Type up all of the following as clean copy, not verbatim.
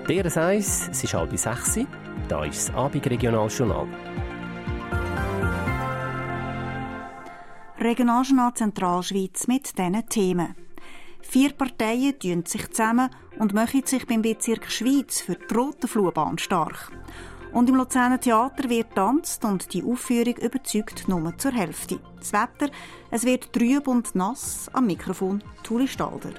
DRS 1, es ist 5:30. Da ist das Abendregionaljournal. Regionaljournal Zentralschweiz mit diesen Themen. 4 Parteien tun sich zusammen und machen sich beim Bezirk Schweiz für die Rotenfluhbahn stark. Und im Luzerner Theater wird getanzt und die Aufführung überzeugt nur zur Hälfte. Das Wetter, es wird trüb und nass. Am Mikrofon Tuli Stalder.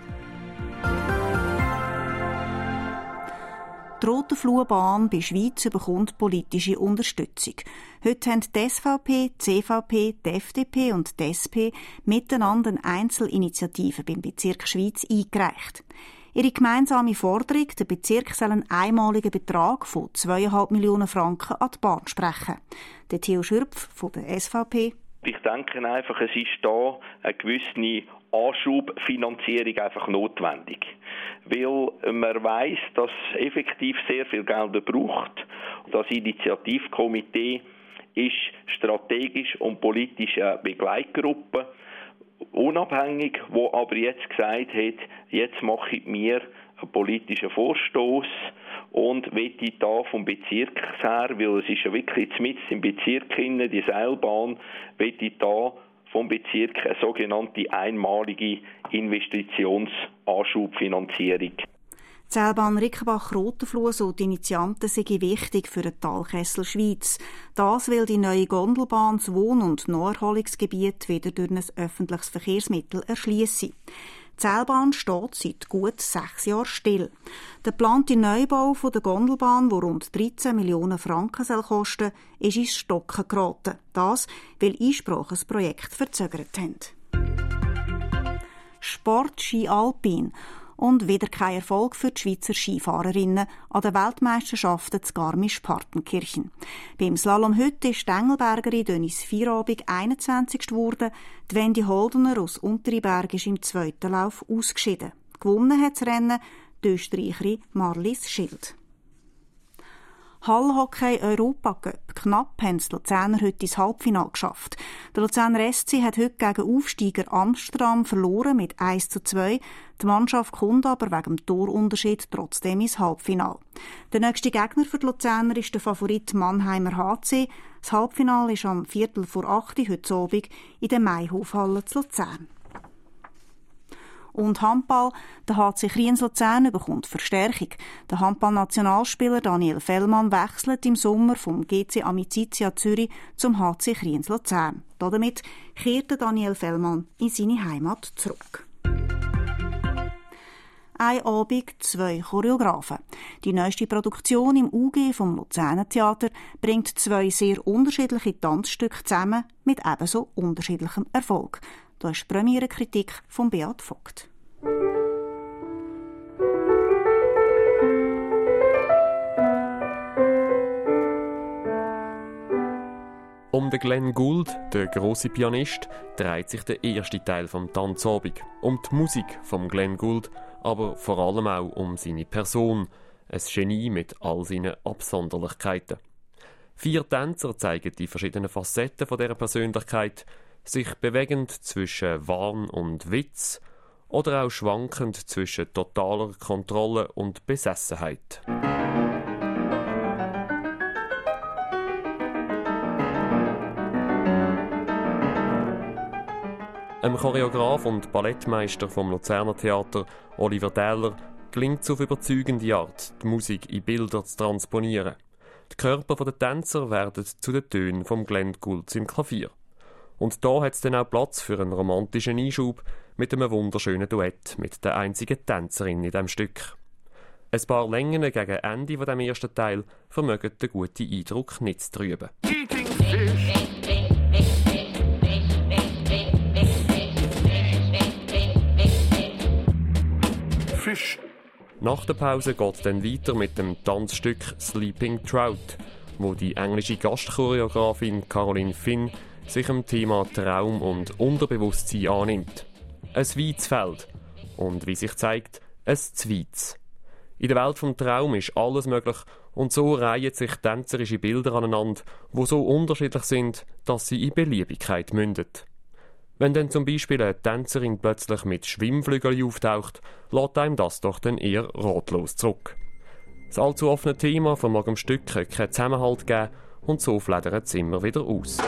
Die Rotenfluhbahn bei Schweiz bekommt politische Unterstützung. Heute haben die SVP, die CVP, die FDP und die SP miteinander eine Einzelinitiative beim Bezirk Schweiz eingereicht. Ihre gemeinsame Forderung, der Bezirk soll einen einmaligen Betrag von 2,5 Millionen Franken an die Bahn sprechen. Der Theo Schürpf von der SVP. Ich denke einfach, es ist da eine gewisse Anschubfinanzierung einfach notwendig. Weil man weiss, dass es effektiv sehr viel Geld braucht. Das Initiativkomitee ist strategisch und politisch eine Begleitgruppe, unabhängig, wo aber jetzt gesagt hat, jetzt mache ich mir einen politischen Vorstoß und möchte da vom Bezirk her, weil es ist ja wirklich mitten im Bezirk hinein, die Seilbahn, möchte da vom Bezirk eine sogenannte einmalige Investitionsanschubfinanzierung. Die Seilbahn Rickenbach-Rotenfluh, so die Initianten, sei wichtig für den Talkessel Schweiz. Das, weil die neue Gondelbahn das Wohn- und Naherholungsgebiet wieder durch ein öffentliches Verkehrsmittel erschliesse. Die Seilbahn steht seit gut 6 Jahren still. Der geplante Neubau der Gondelbahn, der rund 13 Millionen Franken kosten soll, ist ins Stocken geraten. Das, weil Einsprachen das Projekt verzögert haben. Sport Ski Alpin. Und wieder kein Erfolg für die Schweizer Skifahrerinnen an den Weltmeisterschaften zu Garmisch-Partenkirchen. Beim Slalom heute ist die Engelbergerin Denise Feierabend 21. geworden. Die Wendy Holdener aus Unteriberg ist im 2. Lauf ausgeschieden. Gewonnen hat das Rennen die Österreicherin Marlies Schild. Hallhockey Europacup. Knapp haben die Luzerner heute ins Halbfinale geschafft. Der Luzerner SC hat heute gegen Aufsteiger Amsterdam verloren mit 1:2. Die Mannschaft kommt aber wegen dem Torunterschied trotzdem ins Halbfinale. Der nächste Gegner für die Luzerner ist der Favorit Mannheimer HC. Das Halbfinale ist am 7:45 heute Abend in der Maihofhalle zu Luzern. Und Handball, der HC Kriens Luzern bekommt Verstärkung. Der Handball-Nationalspieler Daniel Fellmann wechselt im Sommer vom GC Amicizia Zürich zum HC Kriens Luzern. Damit kehrt Daniel Fellmann in seine Heimat zurück. Ein Abend, 2 Choreografen. Die neueste Produktion im UG vom Luzerner Theater bringt 2 sehr unterschiedliche Tanzstücke zusammen mit ebenso unterschiedlichem Erfolg. Da ist die Premierenkritik von Beat Vogt. Um den Glenn Gould, der grosse Pianist, dreht sich der erste Teil vom Tanzabend. Um die Musik von Glenn Gould, aber vor allem auch um seine Person. Ein Genie mit all seinen Absonderlichkeiten. 4 Tänzer zeigen die verschiedenen Facetten von dieser Persönlichkeit, sich bewegend zwischen Wahn und Witz oder auch schwankend zwischen totaler Kontrolle und Besessenheit. Dem Choreograf und Ballettmeister vom Luzerner Theater, Oliver Dähler, gelingt es auf überzeugende Art, die Musik in Bilder zu transponieren. Die Körper der Tänzer werden zu den Tönen vom Glenn Gould im Klavier. Und da hat es dann auch Platz für einen romantischen Einschub mit einem wunderschönen Duett mit der einzigen Tänzerin in diesem Stück. Ein paar Längen gegen Ende von dem ersten Teil vermögen den guten Eindruck nicht zu trüben. Fisch. Nach der Pause geht es dann weiter mit dem Tanzstück Sleeping Trout, wo die englische Gastchoreografin Caroline Finn sich dem Thema Traum und Unterbewusstsein annimmt. Ein weites Feld und, wie sich zeigt, ein zweites. In der Welt vom Traum ist alles möglich und so reihen sich tänzerische Bilder aneinander, die so unterschiedlich sind, dass sie in Beliebigkeit münden. Wenn dann zum Beispiel eine Tänzerin plötzlich mit Schwimmflügeln auftaucht, lässt einem das doch dann eher ratlos zurück. Das allzu offene Thema von morgen Stück kann keinen Zusammenhalt geben und so fledert es immer wieder aus.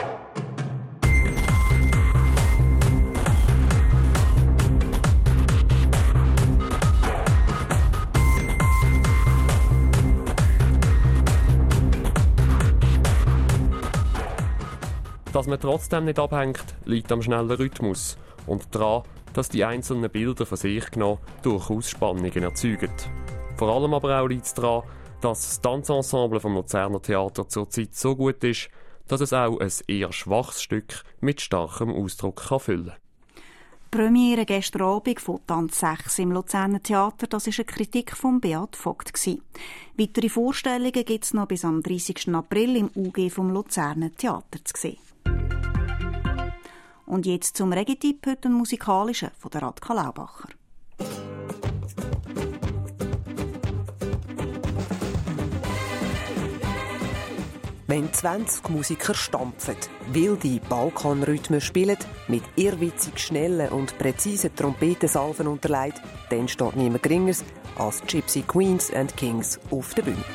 Dass man trotzdem nicht abhängt, liegt am schnellen Rhythmus und daran, dass die einzelnen Bilder von sich genommen durchaus Spannungen erzeugen. Vor allem aber auch liegt es daran, dass das Tanzenensemble vom Luzerner Theater zurzeit so gut ist, dass es auch ein eher schwaches Stück mit starkem Ausdruck füllen kann. Premiere gestern Abend von Tanz 6 im Luzerner Theater, das war eine Kritik von Beat Vogt. Weitere Vorstellungen gibt es noch bis am 30. April im UG vom Luzerner Theater zu sehen. Und jetzt zum Reggae-Tipp, heute ein musikalischer von der Radka Laubacher. Wenn 20 Musiker stampfen, wilde Balkanrhythmen spielen, mit irrwitzig schnellen und präzisen Trompetensalven unterlegt, dann steht niemand Geringeres als Gypsy Queens and Kings auf der Bühne.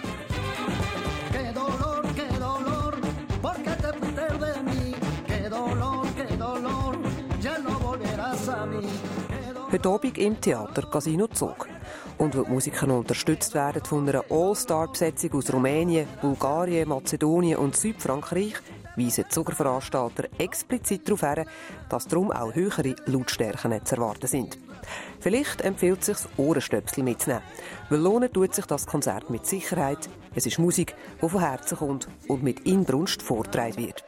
Heute Abend im Theater Casino Zug. Und weil die Musiker noch unterstützt werden von einer All-Star-Besetzung aus Rumänien, Bulgarien, Mazedonien und Südfrankreich, weisen die Zugerveranstalter explizit darauf hin, dass darum auch höhere Lautstärken zu erwarten sind. Vielleicht empfiehlt es sich, Ohrenstöpsel mitzunehmen. Weil lohnen tut sich das Konzert mit Sicherheit. Es ist Musik, die von Herzen kommt und mit Inbrunst vorgetragen wird.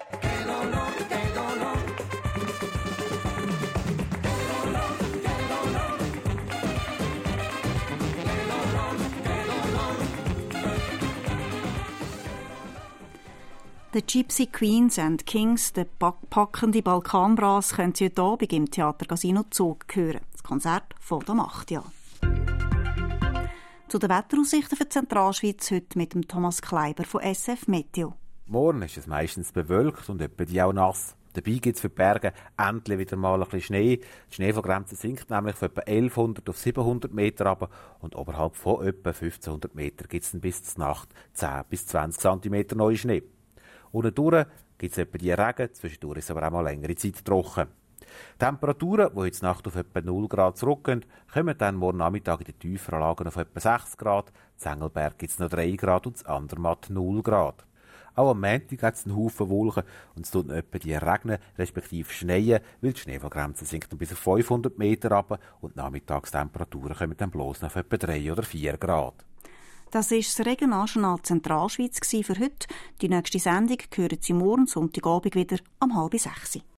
The Gypsy Queens and Kings, der packende Balkanbrass, können Sie heute Abend im Theater Casino Zug hören. Das Konzert fängt um 8 Uhr. Zu den Wetteraussichten für die Zentralschweiz heute mit dem Thomas Kleiber von SF Meteo. Morgen ist es meistens bewölkt und etwa auch nass. Dabei gibt es für die Berge endlich wieder mal ein bisschen Schnee. Die Schneefallgrenze sinkt nämlich von etwa 1100 auf 700 Meter runter und oberhalb von etwa 1500 Meter gibt es dann bis zur Nacht 10 bis 20 cm neuen Schnee. Unterdurch gibt es etwa die Regen, zwischendurch ist es aber auch mal längere Zeit trocken. Temperaturen, die heute Nacht auf etwa 0 Grad zurückgehen, kommen dann morgen Nachmittag in den tieferen Lagen auf etwa 6 Grad. In Engelberg gibt es noch 3 Grad und in Andermatt 0 Grad. Auch am Montag hat es einen Haufen Wolken und es tut noch etwa die regnen, respektive schneien, weil die Schneefallgrenze sinkt noch bis auf 500 Meter runter und die Nachmittagstemperaturen kommen dann bloß noch auf etwa 3 oder 4 Grad. Das war das Regionaljournal Zentralschweiz für heute. Die nächste Sendung hören Sie morgen Sonntagabend wieder um 5:30.